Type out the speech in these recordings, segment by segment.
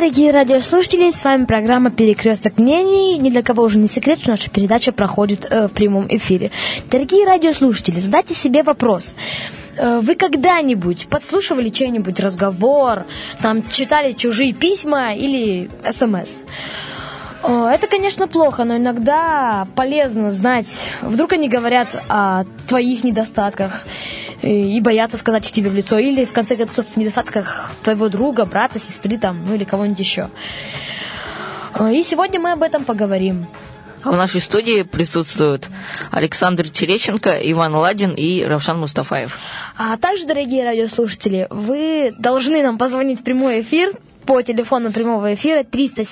дорогие радиослушатели, с вами программа «Перекресток мнений». Ни для кого уже не секрет, что наша передача проходит в прямом эфире. Дорогие радиослушатели, задайте себе вопрос. Вы когда-нибудь подслушивали чей-нибудь разговор, там, читали чужие письма или СМС? Это, конечно, плохо, но иногда полезно знать. Вдруг они говорят о твоих недостатках и боятся сказать их тебе в лицо. Или, в конце концов, в недостатках твоего друга, брата, сестры там, ну или кого-нибудь еще. И сегодня мы об этом поговорим. А в нашей студии присутствуют Александр Терещенко, Иван Ладин и Равшан Мустафаев. А также, дорогие радиослушатели, вы должны нам позвонить в прямой эфир по телефону прямого эфира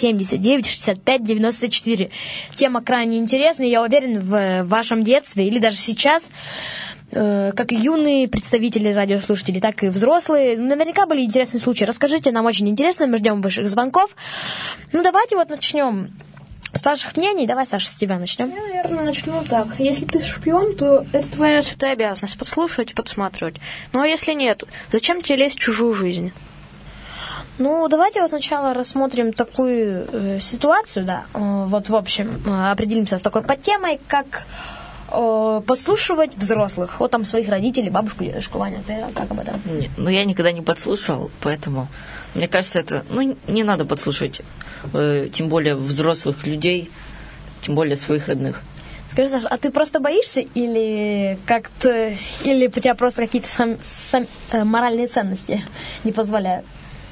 379-65-94. Тема крайне интересная, я уверен, в вашем детстве или даже сейчас, как и юные представители радиослушателей, так и взрослые. Наверняка были интересные случаи. Расскажите, нам очень интересно, мы ждем ваших звонков. Ну, давайте вот начнем с ваших мнений. Давай, Саша, с тебя начнем. Я, наверное, начну так. Если ты шпион, то это твоя святая обязанность — подслушивать и подсматривать. Ну, а если нет, зачем тебе лезть в чужую жизнь? Ну, давайте вот сначала рассмотрим такую ситуацию, да. Вот, в общем, определимся с такой подтемой, как подслушивать взрослых. Вот там своих родителей, бабушку, дедушку. Ваня, ты как об этом? Нет, ну я никогда не подслушивал, поэтому мне кажется, это, не надо подслушивать, тем более взрослых людей, тем более своих родных. Скажи, Саша, а ты просто боишься или как-то, или у тебя просто какие-то моральные ценности не позволяют?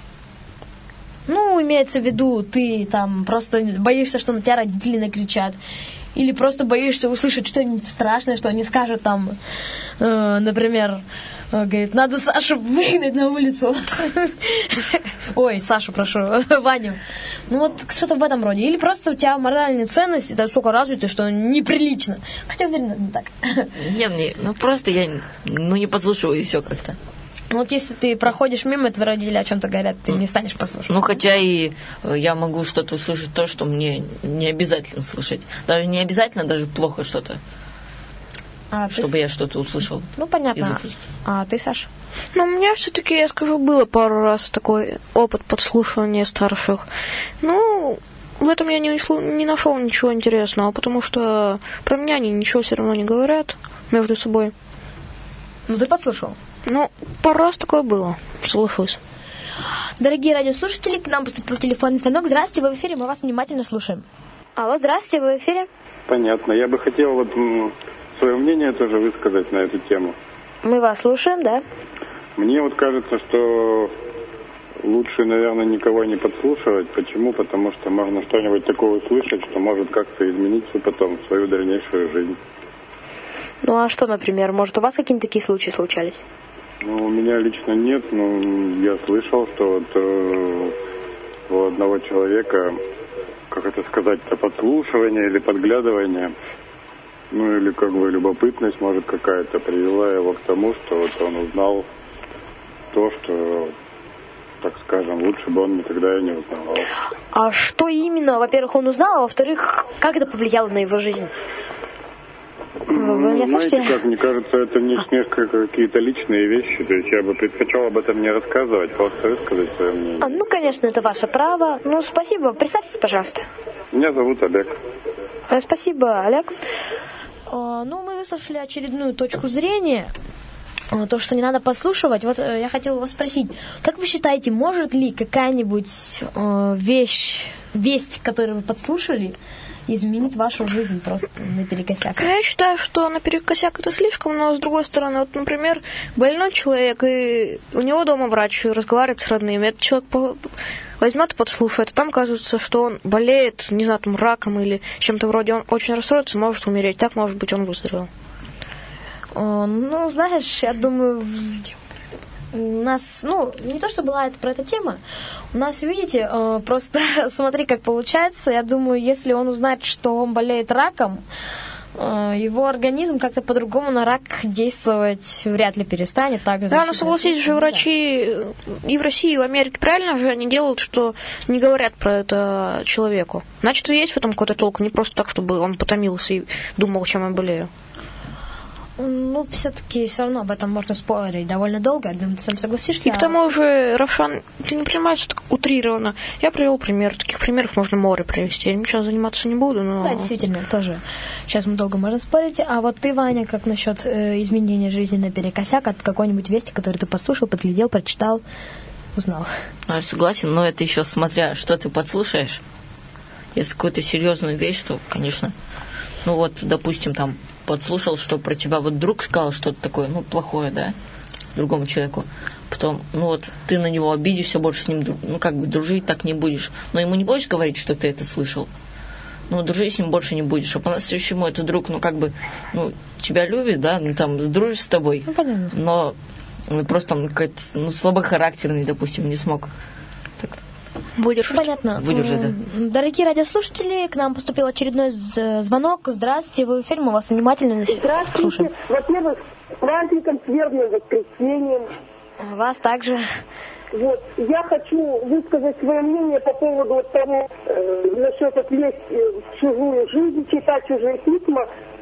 Ну, имеется в виду, ты там просто боишься, что на тебя родители накричат. Или просто боишься услышать что-нибудь страшное, что они скажут там, например, говорит, надо Сашу выгнать на улицу. Ой, Сашу, прошу, Ваню. Ну вот что-то в этом роде. Или просто у тебя моральные ценности настолько развиты, что неприлично. Хотя, уверена, не так. Нет, ну просто я не подслушиваю и все как-то. Ну вот если ты проходишь мимо, твои родители о чем-то говорят, ты не станешь послушать. Ну хотя и я могу что-то услышать, то, что мне не обязательно слышать. Даже не обязательно, даже плохо что-то. Чтобы я что-то услышал. Ну понятно. А ты, Саша? Ну, у меня все-таки, я скажу, было пару раз такой опыт подслушивания старших. Ну, в этом я не нашел ничего интересного, потому что про меня они ничего все равно не говорят между собой. Ну ты подслушал? Ну, пару раз такое было. Слушаюсь. Дорогие радиослушатели, к нам поступил телефонный звонок. Здравствуйте, вы в эфире, мы вас внимательно слушаем. Алло, здравствуйте, вы в эфире. Понятно. Я бы хотел вот свое мнение тоже высказать на эту тему. Мы вас слушаем, да. Мне вот кажется, что лучше, наверное, никого не подслушивать. Почему? Потому что можно что-нибудь такое услышать, что может как-то измениться потом в свою дальнейшую жизнь. Ну а что, например, может у вас какие-нибудь такие случаи случались? Ну, у меня лично нет, но я слышал, что вот у одного человека, как это сказать-то, подслушивание или подглядывание, ну или как бы любопытность, может, какая-то привела его к тому, что вот он узнал то, что, так скажем, лучше бы он никогда и не узнавал. А что именно, во-первых, он узнал, а во-вторых, как это повлияло на его жизнь? Ну, знаете, как мне кажется, это несколько какие-то личные вещи, то есть я бы предпочел об этом не рассказывать, просто высказать свое мнение. Ну, конечно, это ваше право. Ну, спасибо. Представьтесь, пожалуйста. Меня зовут Олег. Спасибо, Олег. Ну, мы выслушали очередную точку зрения. То, что не надо подслушивать. Вот я хотела вас спросить, как вы считаете, может ли какая-нибудь весть, которую вы подслушали, изменить вашу жизнь просто наперекосяк? Я считаю, что наперекосяк это слишком, но с другой стороны, вот, например, больной человек, и у него дома врач разговаривает с родными, этот человек возьмет и подслушает, а там оказывается, что он болеет, не знаю, там, раком или чем-то вроде, он очень расстроится, может умереть, так, может быть, он выздоровел. Ну, знаешь, я думаю, у нас, не то, что была про эту тему, у нас, видите, просто смотри, как получается, я думаю, если он узнает, что он болеет раком, его организм как-то по-другому на рак действовать вряд ли перестанет. Да, но согласитесь же, врачи и в России, и в Америке правильно же они делают, что не говорят про это человеку. Значит, есть в этом какой-то толк, не просто так, чтобы он потомился и думал, чем я болею. Ну, все-таки все равно об этом можно спорить довольно долго. Я думаю, ты сам согласишься. И к тому же, Равшан, ты не понимаешь, что так утрированно. Я привел пример. Таких примеров можно море привести. Я ничего заниматься не буду, но... Да, действительно, тоже. Сейчас мы долго можем спорить. А вот ты, Ваня, как насчет изменения жизни наперекосяк от какой-нибудь вести, которую ты послушал, подглядел, прочитал, узнал? Я согласен, но это еще смотря, что ты подслушаешь. Если какую-то серьезную вещь, то, конечно... Ну вот, допустим, там подслушал, что про тебя вот друг сказал что-то такое, ну, плохое, да, другому человеку. Потом, ну вот, ты на него обидишься, больше с ним, ну, как бы дружить так не будешь. Но ему не будешь говорить, что ты это слышал. Ну, дружить с ним больше не будешь. А по-настоящему этот друг, ну, как бы, ну, тебя любит, да, ну, там, сдружишь с тобой. Ну, понятно. Но просто он какой-то, ну, слабохарактерный, допустим, не смог. Так. Выдержать. Понятно. Выдержать, да. Дорогие радиослушатели, к нам поступил очередной звонок. Здравствуйте, вы в эфире, мы вас внимательно Здравствуйте. слушаем. Во-первых, с праздником, с верным воскресеньем. Вас также. Вот. Я хочу высказать свое мнение по поводу вот того, насчет лезть в чужую жизнь, читать чужие письма.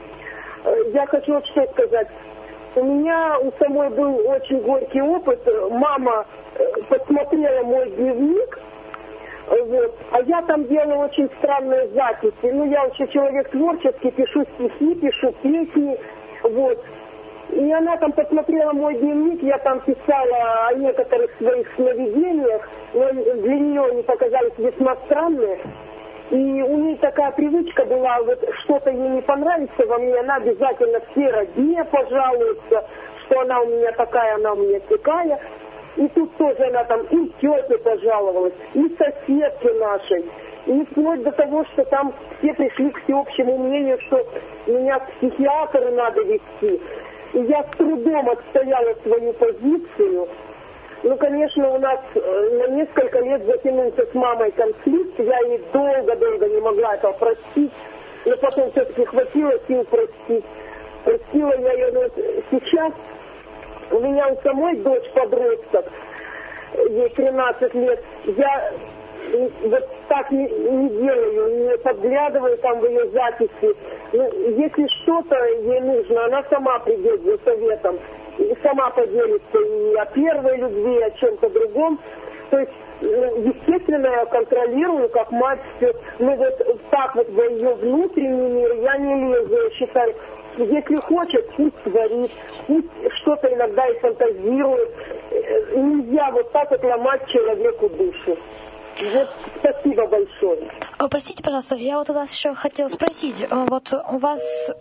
Я хочу вот что сказать. У меня у самой был очень горький опыт. Мама посмотрела мой дневник, вот, а я там делала очень странные записи. Ну, я вообще человек творческий, пишу стихи, пишу песни, вот. И она там посмотрела мой дневник, я там писала о некоторых своих сновидениях, но для нее они показались весьма странные. И у нее такая привычка была, вот что-то ей не понравится во мне, она обязательно всей родне пожалуется, что она у меня такая, она у меня такая. И тут тоже она там и тете пожаловалась, и соседке нашей. И вплоть до того, что там все пришли к всеобщему мнению, что меня к психиатру надо везти. И я с трудом отстояла свою позицию. Ну, конечно, у нас на несколько лет затянулся с мамой конфликт. Я ей долго-долго не могла этого простить. Но потом все-таки хватило сил простить. Простила я ее, но сейчас у меня у самой дочь подросток, ей 13 лет. Я вот так не делаю, не подглядываю там в ее записи. Ну, если что-то ей нужно, она сама придет за советом, и сама поделится и о первой любви, и о чем-то другом. То есть, естественно, я контролирую, как мать, все. Но вот так вот в ее внутренний мир я не лезу, я считаю. Если хочет, пусть творит, пусть что-то иногда и фантазирует. Нельзя вот так вот ломать человеку душу. Вот, спасибо большое. Простите, пожалуйста, я вот у вас еще хотела спросить. Вот у вас...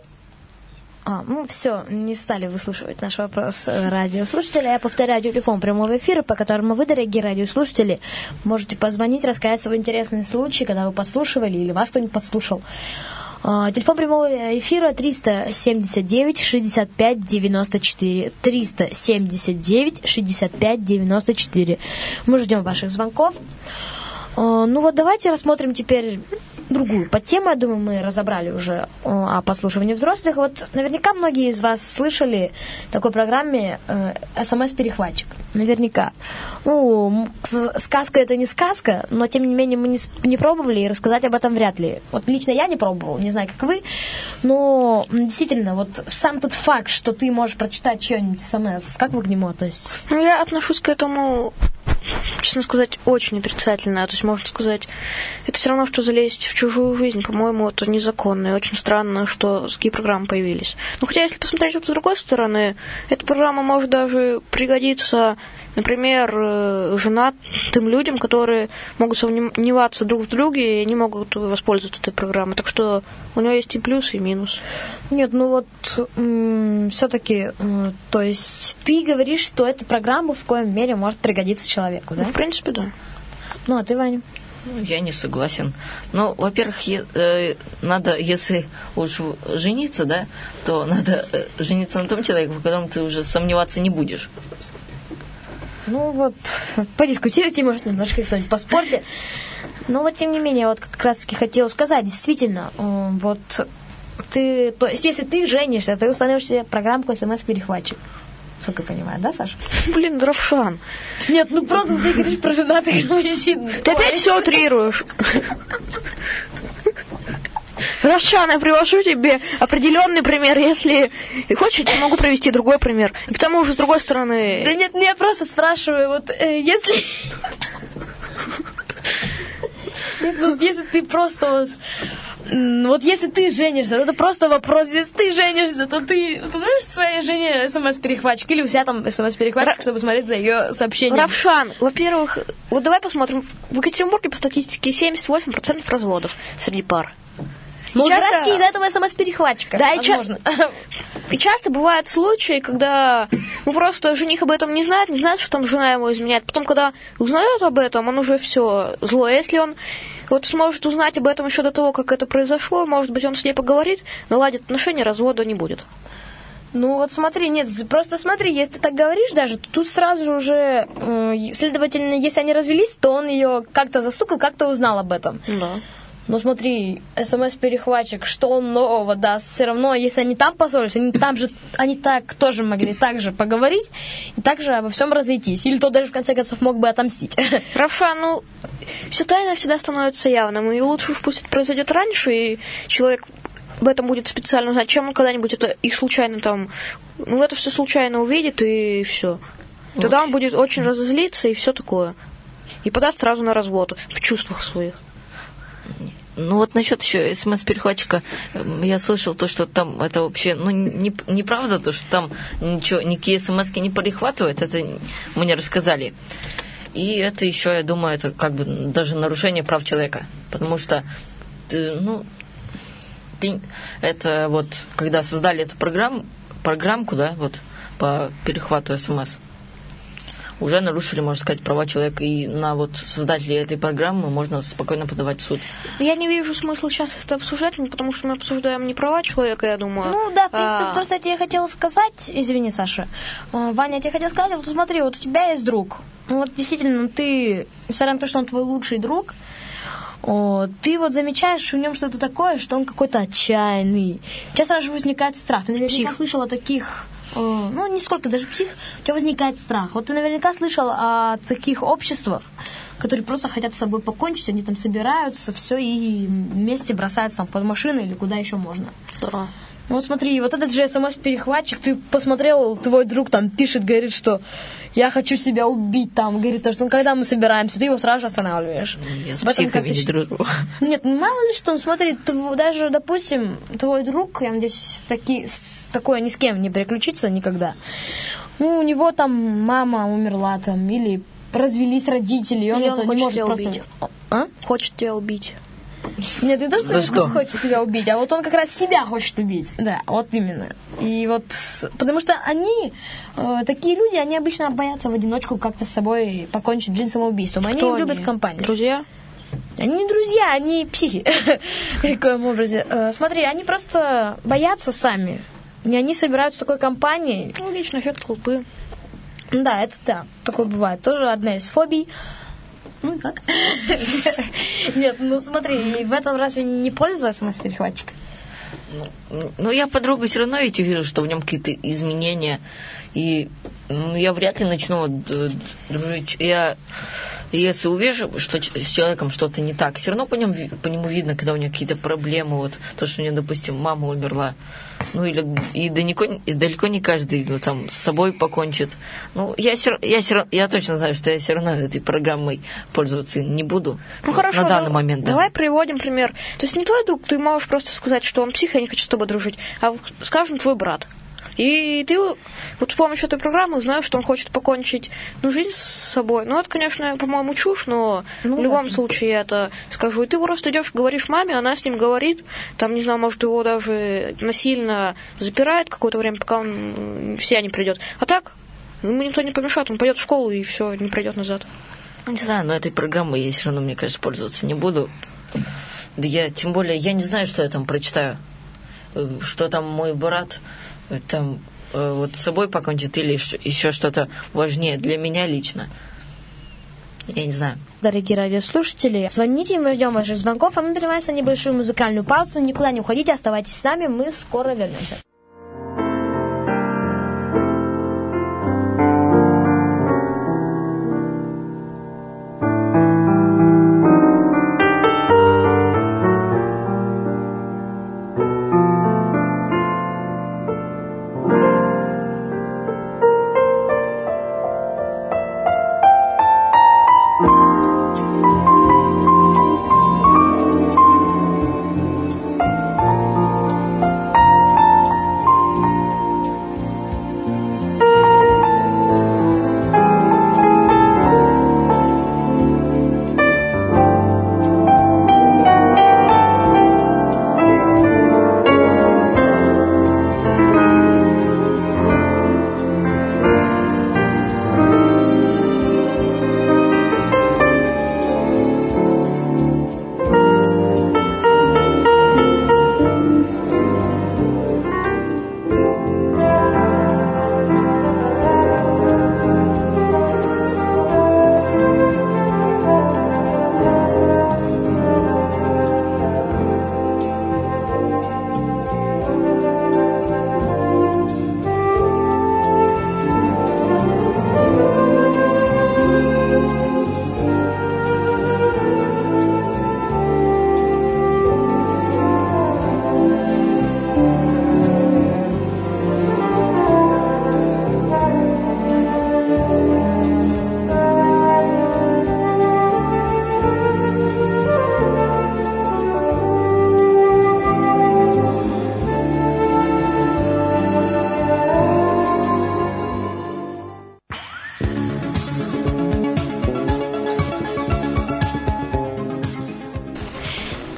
ну все, не стали выслушивать наш вопрос радиослушателя. Я повторяю телефон прямого эфира, по которому вы, дорогие радиослушатели, можете позвонить, рассказать свой интересный случай, когда вы подслушивали или вас кто-нибудь подслушал. Телефон прямого эфира 379-65-94. 379-65-94. Мы ждем ваших звонков. Ну вот давайте рассмотрим теперь другую подтему. Я думаю, мы разобрали уже о подслушивании взрослых. Вот наверняка многие из вас слышали в такой программе СМС-перехватчик. Наверняка. Ну, сказка это не сказка, но тем не менее мы не пробовали, и рассказать об этом вряд ли. Вот лично я не пробовала, не знаю, как вы, но действительно, вот сам тот факт, что ты можешь прочитать чье-нибудь СМС, как вы к нему относитесь? Ну, я отношусь к этому, честно сказать, очень отрицательно. То есть, можно сказать, это все равно, что залезть в чужую жизнь. По-моему, это незаконно. И очень странно, что такие программы появились. Но хотя, если посмотреть вот с другой стороны, эта программа может даже пригодиться, например, женатым людям, которые могут сомневаться друг в друге, и они могут воспользоваться этой программой. Так что у него есть и плюс, и минус. Нет, ну вот все-таки, то есть ты говоришь, что эта программа в коем мере может пригодиться человеку, да? Ну, в принципе, да. Ну, а ты, Ваня? Я не согласен. Ну, во-первых, надо, если уж жениться, да, то надо жениться на том человеке, в котором ты уже сомневаться не будешь. Ну вот, подискутируйте, может, немножко кто-нибудь по спорте. Но вот, тем не менее, вот как раз-таки хотела сказать, действительно, вот ты, то есть, если ты женишься, ты установишь себе программку СМС-перехватчик. Сколько я понимаю, да, Саша? Блин, Равшан. Нет, ну просто ты говоришь про женатых мужчин. Ты опять все утрируешь. Равшан, я привожу тебе определенный пример. Если хочешь, я могу привести другой пример. И к тому же, с другой стороны... Да нет, я просто спрашиваю, вот если... Вот если ты просто вот если ты женишься, это просто вопрос. Если ты женишься, то ты знаешь своей жене смс-перехватчик или у себя там смс-перехватчик, чтобы смотреть за ее сообщением. Равшан, во-первых, вот давай посмотрим. В Екатеринбурге по статистике 78% разводов среди пар. Ну, как раз из-за этого смс-перехватчика. Да, возможно. И часто бывают случаи, когда просто жених об этом не знает, что там жена ему изменяет. Потом, когда узнает об этом, он уже все зло. Если он вот сможет узнать об этом еще до того, как это произошло, может быть, он с ней поговорит, наладит отношения, развода не будет. Ну вот смотри, нет, просто смотри, если ты так говоришь даже, то тут сразу же уже, следовательно, если они развелись, то он ее как-то застукал, как-то узнал об этом. Да. Ну смотри, смс-перехватчик, что он нового даст? Все равно, если они там поссорились, они так тоже могли так же поговорить и так же обо всем разойтись. Или тот даже в конце концов мог бы отомстить. Равшан, все тайное всегда становится явным, и лучше уж пусть это произойдет раньше, и человек об этом будет специально знать, чем он когда-нибудь это их случайно там, это все случайно увидит, и все. Тогда он будет очень разозлиться и все такое. И подаст сразу на развод в чувствах своих. Ну вот насчет еще смс-перехватчика, я слышал то, что там это вообще, неправда, то, что там ничего, никакие смс-ки не перехватывают, это мне рассказали. И это еще, я думаю, это как бы даже нарушение прав человека, потому что, это вот, когда создали эту программку, да, вот, по перехвату смс, уже нарушили, можно сказать, права человека, и на вот создателей этой программы можно спокойно подавать в суд. Я не вижу смысла сейчас это обсуждать, потому что мы обсуждаем не права человека, я думаю. Ну да, в принципе, просто я тебе хотела сказать, извини, Саша, Ваня, я тебе хотела сказать, вот смотри, вот у тебя есть друг, вот действительно, ты, несмотря на то, что он твой лучший друг, ты вот замечаешь в нем что-то такое, что он какой-то отчаянный. У тебя сразу же возникает страх. Ты наверняка слышал о таких, не сколько даже псих, у тебя возникает страх. Вот ты наверняка слышал о таких обществах, которые просто хотят с собой покончить, они там собираются, все, и вместе бросаются там под машину или куда еще можно. Да. Вот смотри, вот этот же смс-перехватчик, ты посмотрел, твой друг там пишет, говорит, что я хочу себя убить, там, говорит, то, что когда мы собираемся, ты его сразу же останавливаешь. Я с психами не дружу. Нет, мало ли что, смотри, даже, допустим, твой друг, я надеюсь, такое ни с кем не переключится никогда. У него там мама умерла, там, или развелись родители, и он это не может просто... Убить. Хочет тебя убить. Нет, не то, что он хочет тебя убить, а вот он как раз себя хочет убить. Да, вот именно. И вот, потому что они, такие люди, они обычно боятся в одиночку как-то с собой покончить жизнь самоубийством. Они любят компанию. Друзья? Они не друзья, они психи. В таком образе. Смотри, они просто боятся сами. И они собираются в такой компанией. Личный эффект толпы. Да, это да, такое бывает. Тоже одна из фобий. Ну и как? Нет, смотри, в этом разве не польза смс-перехватчика? Ну, я подругу все равно ведь вижу, что в нем какие-то изменения. И я вряд ли начну дружить. Я, если увижу, что с человеком что-то не так, все равно по нему видно, когда у него какие-то проблемы. Вот то, что у него, допустим, мама умерла. И далеко не каждый там с собой покончит. Я точно знаю, что я все равно этой программой пользоваться не буду. Хорошо, на данный момент. Давай приводим пример. То есть не твой друг, ты можешь просто сказать, что он псих, я не хочу с тобой дружить, а, скажем, твой брат. И ты вот с помощью этой программы узнаешь, что он хочет покончить жизнь с собой. Это, конечно, по-моему, чушь, но в любом случае я это скажу. И ты просто идешь, говоришь маме, она с ним говорит, там, не знаю, может, его даже насильно запирает какое-то время, пока он в себя не придет. А так, ему никто не помешает, он пойдет в школу и все, не придет назад. Не знаю, но этой программой я все равно, мне кажется, пользоваться не буду. Да тем более, я не знаю, что я там прочитаю. Что там мой брат там вот с собой покончит или еще что-то важнее для меня лично. Я не знаю. Дорогие радиослушатели, звоните, мы ждем ваших звонков, а мы прерываемся на небольшую музыкальную паузу. Никуда не уходите, оставайтесь с нами, мы скоро вернемся.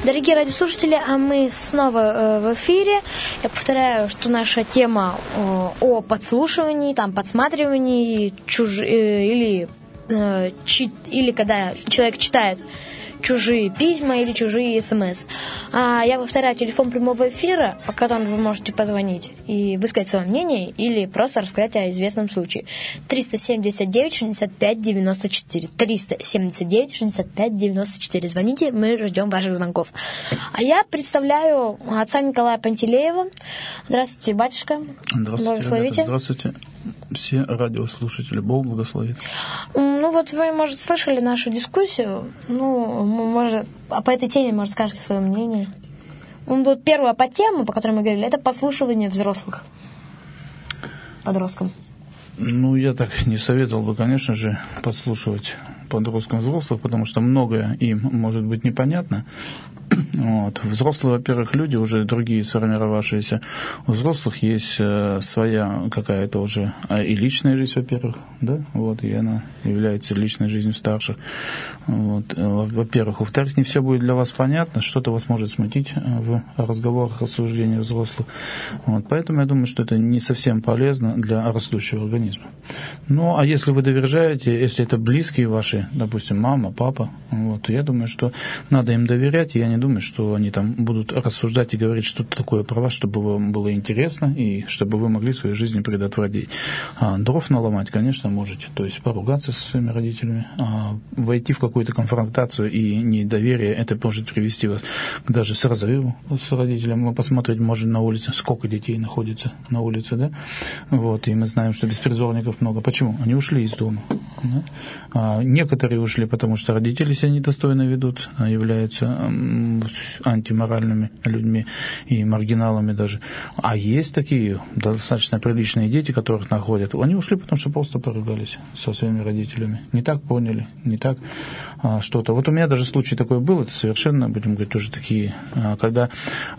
Дорогие радиослушатели, а мы снова в эфире. Я повторяю, что наша тема о подслушивании, там, подсматривании или когда человек читает чужие письма или чужие СМС. Я повторяю телефон прямого эфира, по которому вы можете позвонить и высказать свое мнение или просто рассказать о известном случае. 379-65-94. 379-65-94. Звоните, мы ждем ваших звонков. А я представляю отца Николая Пантелеева. Здравствуйте, батюшка. Здравствуйте, благословите. Ребята, здравствуйте, все радиослушатели. Бог благословит. Ну вот вы, может, слышали нашу дискуссию. Может, по этой теме, может, скажете свое мнение. Вот первая подтема, по которой мы говорили, это подслушивание взрослых подросткам. Я так не советовал бы, конечно же, подслушивать подросткам взрослых, потому что многое им может быть непонятно. Взрослые, во-первых, люди, уже другие сформировавшиеся. У взрослых есть своя какая-то уже и личная жизнь, во-первых, да, и она является личной жизнью старших. Во-первых. Во-вторых, не все будет для вас понятно, что-то вас может смутить в разговорах, рассуждениях взрослых. Поэтому я думаю, что это не совсем полезно для растущего организма. А если вы доверяете, если это близкие ваши, допустим, мама, папа, то я думаю, что надо им доверять, и я не думаю, что они там будут рассуждать и говорить что-то такое про вас, чтобы вам было интересно и чтобы вы могли в своей жизни предотвратить. Дров наломать, конечно, можете. То есть поругаться со своими родителями, войти в какую-то конфронтацию и недоверие, это может привести вас даже с разрыву с родителями. Мы посмотреть можем на улице, сколько детей находится на улице, да? И мы знаем, что беспризорников много. Почему? Они ушли из дома. Да? Некоторые ушли, потому что родители себя недостойно ведут, являются антиморальными людьми и маргиналами даже. А есть такие достаточно приличные дети, которых находят. Они ушли, потому что просто поругались со своими родителями. Не так поняли, не так что-то. У меня даже случай такой был, это совершенно, будем говорить, тоже такие, когда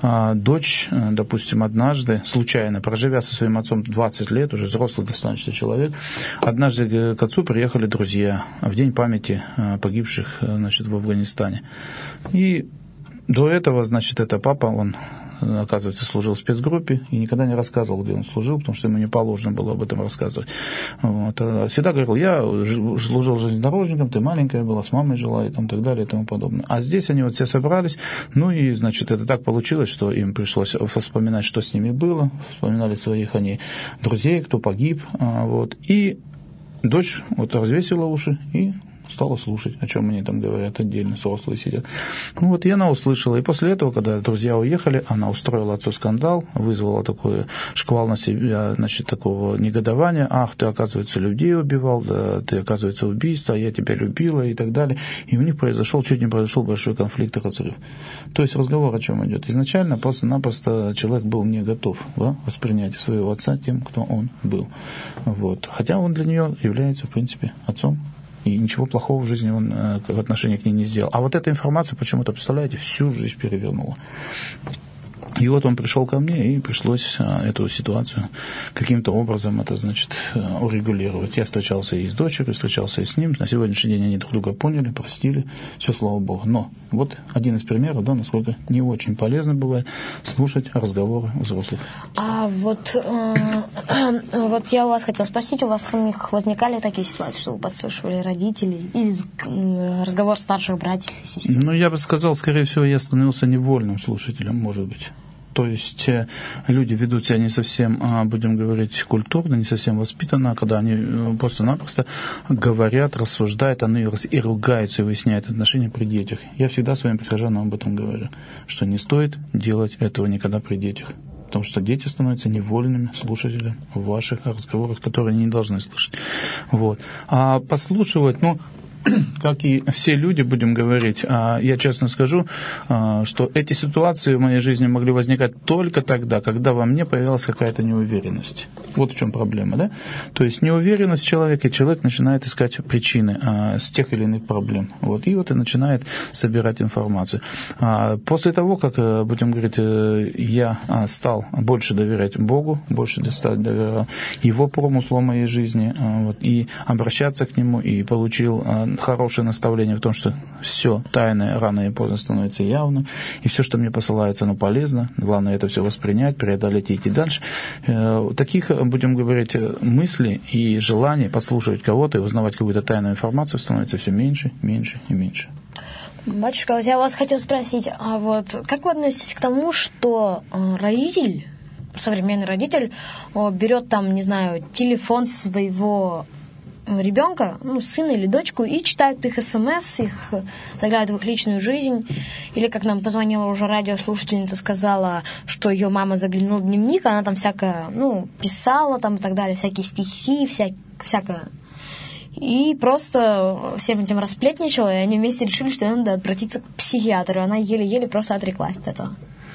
дочь, допустим, однажды, случайно, проживя со своим отцом 20 лет, уже взрослый достаточно человек, однажды к отцу приехали друзья в день памяти погибших, в Афганистане. И до этого, это папа, он, оказывается, служил в спецгруппе и никогда не рассказывал, где он служил, потому что ему не положено было об этом рассказывать. Всегда говорил, я служил железнодорожником, ты маленькая была, с мамой жила и так далее и тому подобное. А здесь они все собрались, это так получилось, что им пришлось вспоминать, что с ними было, вспоминали своих они друзей, кто погиб, и дочь развесила уши и стала слушать, о чем они там говорят, отдельно взрослые сидят. И она услышала. И после этого, когда друзья уехали, она устроила отцу скандал, вызвала такой шквал на себя, такого негодования. Ах, ты, оказывается, людей убивал, да, ты, оказывается, убийство, я тебя любила и так далее. И у них чуть не произошел большой конфликт и разрыв. То есть разговор о чем идет? Изначально просто-напросто человек был не готов воспринять своего отца тем, кто он был. Хотя он для нее является, в принципе, отцом. И ничего плохого в жизни он в отношении к ней не сделал. А эта информация почему-то, представляете, всю жизнь перевернула. И он пришел ко мне, и пришлось эту ситуацию каким-то образом урегулировать. Я встречался и с дочерью, встречался и с ним. На сегодняшний день они друг друга поняли, простили. Все, слава Богу. Но один из примеров, насколько не очень полезно бывает слушать разговоры взрослых. Я у вас хотела спросить, у вас самих возникали такие ситуации, что вы подслушивали родителей или разговор старших братьев и сестер? Я бы сказал, скорее всего, я становился невольным слушателем, может быть. То есть люди ведут себя не совсем, будем говорить, культурно, не совсем воспитанно, когда они просто-напросто говорят, рассуждают, и ругаются, и выясняют отношения при детях. Я всегда своим прихожанам об этом говорю, что не стоит делать этого никогда при детях. Потому что дети становятся невольными слушателями в ваших разговорах, которые они не должны слышать. А подслушивать, как и все люди, будем говорить, я честно скажу, что эти ситуации в моей жизни могли возникать только тогда, когда во мне появилась какая-то неуверенность. Вот в чем проблема, да? То есть неуверенность человека, и человек начинает искать причины с тех или иных проблем. И начинает собирать информацию. После того, как, будем говорить, я стал больше доверять Богу, больше доверял Его промыслу в моей жизни, и обращаться к Нему, и получил хорошее наставление в том, что все тайное рано или поздно становится явным, и все, что мне посылается, оно полезно. Главное это все воспринять, преодолеть и идти дальше. Таких, будем говорить, мыслей и желаний подслушивать кого-то и узнавать какую-то тайную информацию становится все меньше, меньше и меньше. Батюшка, вот я вас хотел спросить, а вот как вы относитесь к тому, что родитель, современный родитель, берет там, не знаю, телефон своего ребенка, сына или дочку, и читает их СМС, их заглядывает в их личную жизнь, или, как нам позвонила уже радиослушательница, сказала, что ее мама заглянула в дневник, она там всякое, писала там и так далее, всякие стихи, всякое. И просто всем этим расплетничала, и они вместе решили, что надо обратиться к психиатру. Она еле-еле просто отреклась от этого.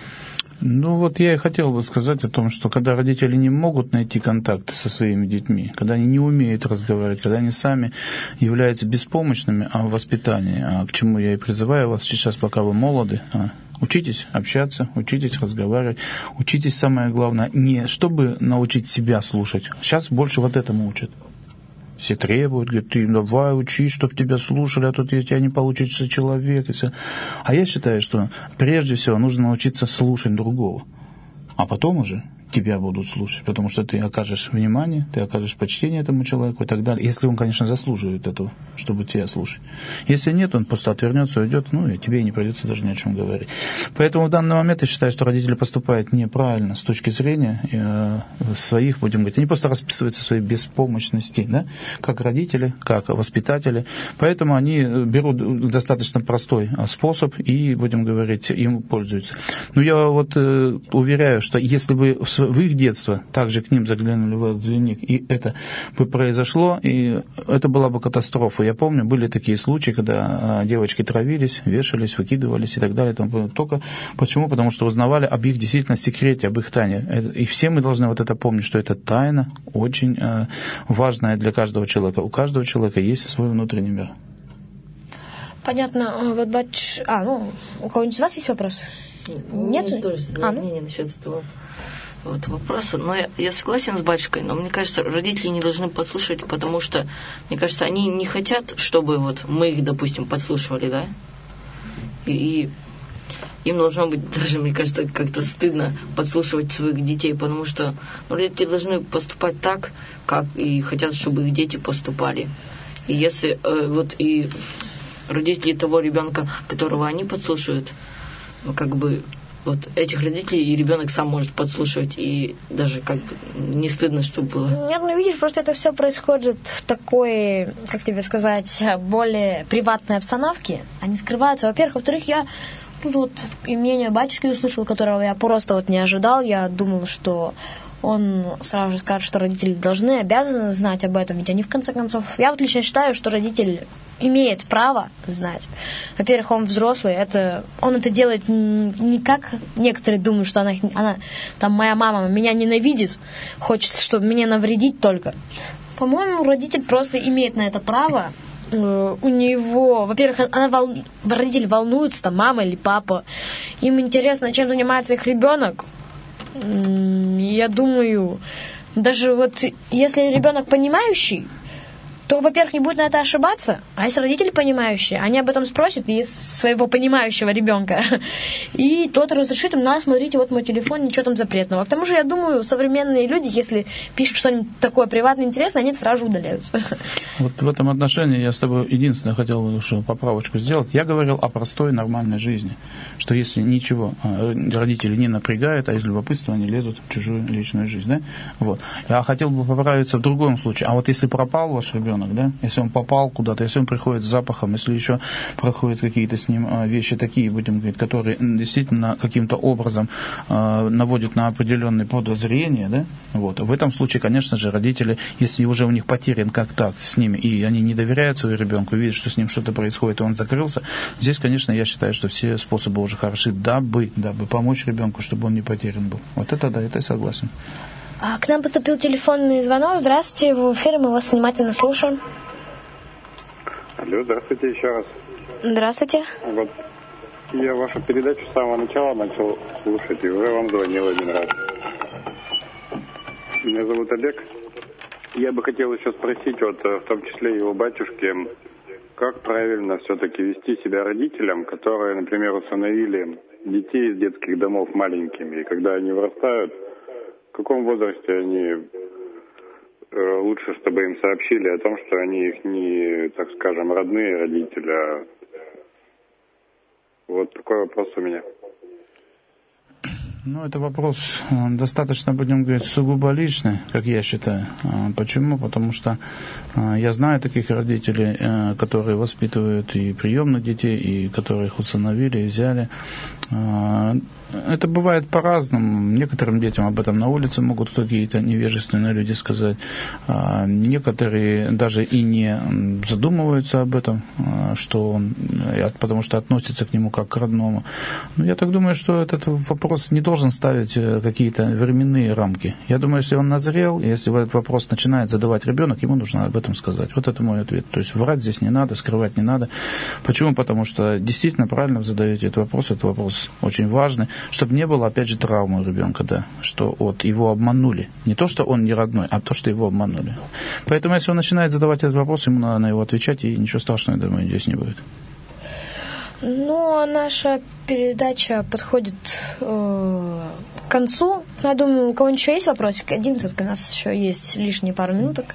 Я и хотел бы сказать о том, что когда родители не могут найти контакты со своими детьми, когда они не умеют разговаривать, когда они сами являются беспомощными в воспитании, к чему я и призываю вас сейчас, пока вы молоды, учитесь общаться, учитесь разговаривать, учитесь, самое главное, не чтобы научить себя слушать. Сейчас больше вот этому учат. Все требуют, говорят, ты давай учись, чтобы тебя слушали, а тут из тебя не получится человек. И все. А я считаю, что прежде всего нужно научиться слушать другого, а потом уже тебя будут слушать, потому что ты окажешь внимание, ты окажешь почтение этому человеку и так далее. Если он, конечно, заслуживает этого, чтобы тебя слушать. Если нет, он просто отвернется, уйдет, и тебе и не придется даже ни о чем говорить. Поэтому в данный момент я считаю, что родители поступают неправильно с точки зрения своих, будем говорить, они просто расписываются в своей беспомощности, да, как родители, как воспитатели. Поэтому они берут достаточно простой способ и, будем говорить, им пользуются. Но я уверяю, что если бы в их детство также к ним заглянули в этот дневник, и это бы произошло, и это была бы катастрофа. Я помню, были такие случаи, когда девочки травились, вешались, выкидывались и так далее. Только почему? Потому что узнавали об их действительно секрете, об их тайне. И все мы должны это помнить, что это тайна очень важная для каждого человека. У каждого человека есть свой внутренний мир. Понятно. У кого-нибудь из вас есть вопрос? Нет? Мнение насчет этого вопроса. Но я согласен с батюшкой, но мне кажется, родители не должны подслушивать, потому что, мне кажется, они не хотят, чтобы мы их, допустим, подслушивали, да? И им должно быть даже, мне кажется, как-то стыдно подслушивать своих детей, потому что родители должны поступать так, как и хотят, чтобы их дети поступали. И если и родители того ребенка, которого они подслушивают, этих родителей и ребенок сам может подслушивать, и даже не стыдно, чтобы было. Нет, видишь, просто это все происходит в такой, как тебе сказать, более приватной обстановке. Они скрываются. Во-первых. Во-вторых, я и мнение батюшки услышал, которого я просто не ожидал. Я думал, что он сразу же скажет, что родители должны, обязаны знать об этом. Ведь они, в конце концов... Я лично считаю, что родитель имеет право знать. Во-первых, он взрослый. Он это делает не как некоторые думают, что она моя мама меня ненавидит, хочет, чтобы мне навредить только. По-моему, родитель просто имеет на это право. У него, во-первых, родитель волнуется, мама или папа. Им интересно, чем занимается их ребенок. Я думаю, даже если ребенок понимающий, то, во-первых, не будет на это ошибаться, а если родители понимающие, они об этом спросят из своего понимающего ребенка, и тот разрешит им, смотрите, мой телефон, ничего там запретного. К тому же, я думаю, современные люди, если пишут что-нибудь такое приватное, интересное, они это сразу удаляют. В этом отношении я с тобой единственное хотел поправочку сделать. Я говорил о простой, нормальной жизни, что если ничего родители не напрягают, а из любопытства они лезут в чужую личную жизнь, да? Я хотел бы поправиться в другом случае. А если пропал ваш ребенок, да, если он попал куда-то, если он приходит с запахом, если еще проходят какие-то с ним вещи такие, будем говорить, которые действительно каким-то образом наводят на определенные подозрения, да, в этом случае, конечно же, родители, если уже у них потерян контакт с ними, и они не доверяют своему ребенку, видят, что с ним что-то происходит, и он закрылся, здесь, конечно, я считаю, что все способы уже хороши, дабы помочь ребенку, чтобы он не потерян был. Это я согласен. К нам поступил телефонный звонок. Здравствуйте, в эфире, мы вас внимательно слушаем. Алло, здравствуйте еще раз. Здравствуйте. Я вашу передачу с самого начала начал слушать, и уже вам звонил один раз. Меня зовут Олег. Я бы хотел еще спросить, в том числе и у батюшки, как правильно все-таки вести себя родителям, которые, например, усыновили детей из детских домов маленькими, и когда они вырастают, в каком возрасте они лучше, чтобы им сообщили о том, что они их не, так скажем, родные родители, а вот такой вопрос у меня. Ну, это вопрос достаточно, будем говорить, сугубо личный, как я считаю. Почему? Потому что я знаю таких родителей, которые воспитывают и приемных детей, и которые их усыновили и взяли. Это бывает по-разному. Некоторым детям об этом на улице могут какие-то невежественные люди сказать. Некоторые даже и не задумываются об этом, что он, потому что относятся к нему как к родному. Но я так думаю, что этот вопрос не должен ставить какие-то временные рамки. Я думаю, если он назрел, если этот вопрос начинает задавать ребенок, ему нужно об этом сказать. Вот это мой ответ. То есть врать здесь не надо, скрывать не надо. Почему? Потому что действительно правильно вы задаете этот вопрос очень важный, чтобы не было, опять же, травмы у ребенка, да, что вот его обманули. Не то, что он не родной, а то, что его обманули. Поэтому, если он начинает задавать этот вопрос, ему надо на него отвечать, и ничего страшного, я думаю, здесь не будет. Ну, а наша передача подходит к концу. Я думаю, у кого-нибудь еще есть вопросик? Один, только у нас еще есть лишние пару минуток.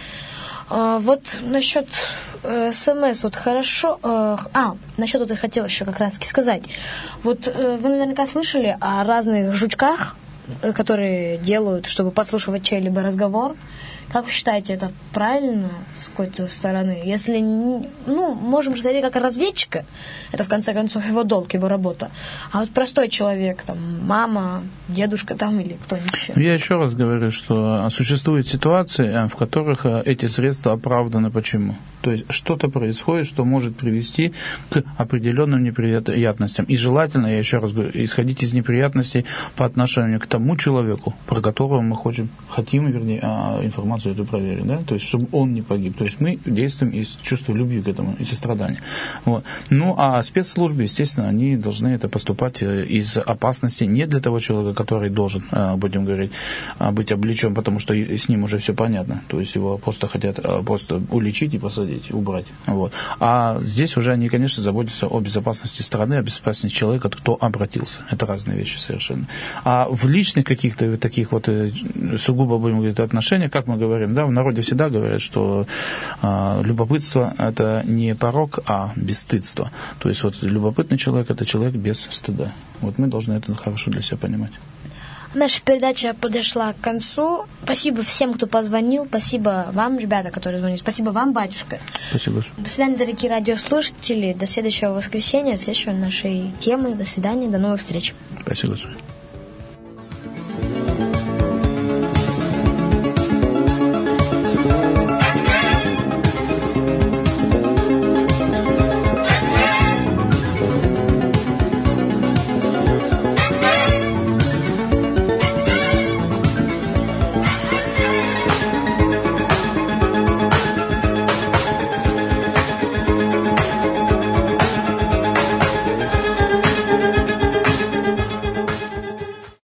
Вот насчет СМС, вот хорошо... насчет вот я хотела еще как раз сказать. Вот вы наверняка слышали о разных жучках, которые делают, чтобы подслушивать чей-либо разговор. Как вы считаете, это правильно с какой-то стороны? Если, можем сказать, как разведчика, это в конце концов его долг, его работа. А вот простой человек, там, мама, дедушка там или кто-нибудь еще. Я еще раз говорю, что существуют ситуации, в которых эти средства оправданы. Почему? То есть что-то происходит, что может привести к определенным неприятностям. И желательно, я еще раз говорю, исходить из неприятностей по отношению к тому человеку, про которого мы хотим, информацию эту проверить, да? То есть, чтобы он не погиб. То есть, мы действуем из чувства любви к этому, из сострадания. Вот. Ну, а спецслужбы, естественно, они должны это поступать из опасности не для того человека, который должен, будем говорить, быть облечен, потому что с ним уже все понятно. То есть, его просто хотят просто уличить и посадить, убрать. Вот. А здесь уже они, конечно, заботятся о безопасности страны, о безопасности человека, кто обратился. Это разные вещи совершенно. А в личных каких-то таких вот сугубо, будем говорить, отношениях, как мы говорим, да, в народе всегда говорят, что любопытство – это не порок, а бесстыдство. То есть вот любопытный человек – это человек без стыда. Вот мы должны это хорошо для себя понимать. Наша передача подошла к концу. Спасибо всем, кто позвонил. Спасибо вам, ребята, которые звонили. Спасибо вам, батюшка. Спасибо. До свидания, дорогие радиослушатели. До следующего воскресенья, следующей нашей темы. До свидания, до новых встреч. Спасибо.